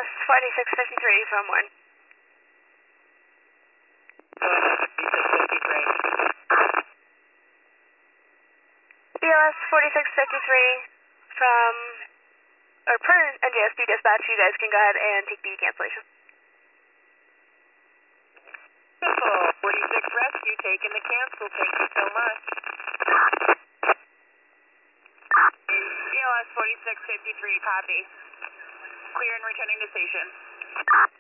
4653 from 1. BLS 4653 from, or per NJSP dispatch, you guys can go ahead and take the cancellation. 46 rescue, taking the cancel, thank you so much. BLS 4653, copy. Clear and returning to station.